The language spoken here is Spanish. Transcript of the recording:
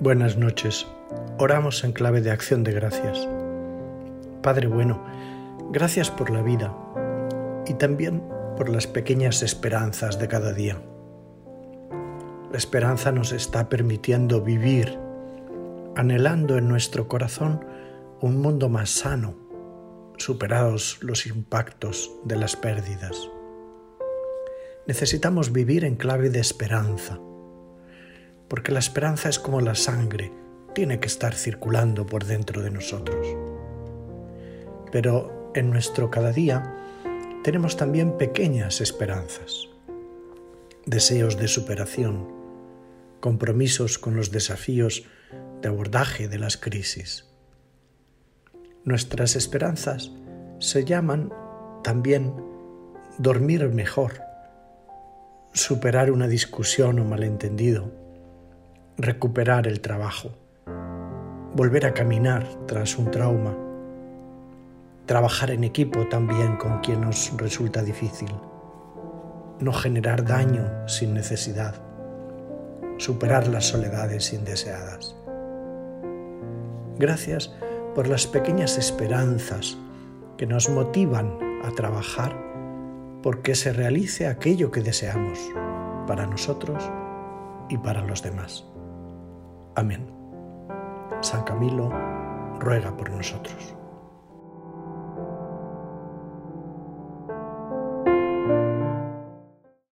Buenas noches. Oramos en clave de acción de gracias. Padre bueno, gracias por la vida y también por las pequeñas esperanzas de cada día. La esperanza nos está permitiendo vivir, anhelando en nuestro corazón un mundo más sano, superados los impactos de las pérdidas. Necesitamos vivir en clave de esperanza, porque la esperanza es como la sangre, tiene que estar circulando por dentro de nosotros. Pero en nuestro cada día tenemos también pequeñas esperanzas, deseos de superación, compromisos con los desafíos de abordaje de las crisis. Nuestras esperanzas se llaman también dormir mejor, superar una discusión o malentendido, recuperar el trabajo, volver a caminar tras un trauma, trabajar en equipo también con quien nos resulta difícil, no generar daño sin necesidad, superar las soledades indeseadas. Gracias por las pequeñas esperanzas que nos motivan a trabajar porque se realice aquello que deseamos para nosotros y para los demás. Amén. San Camilo ruega por nosotros.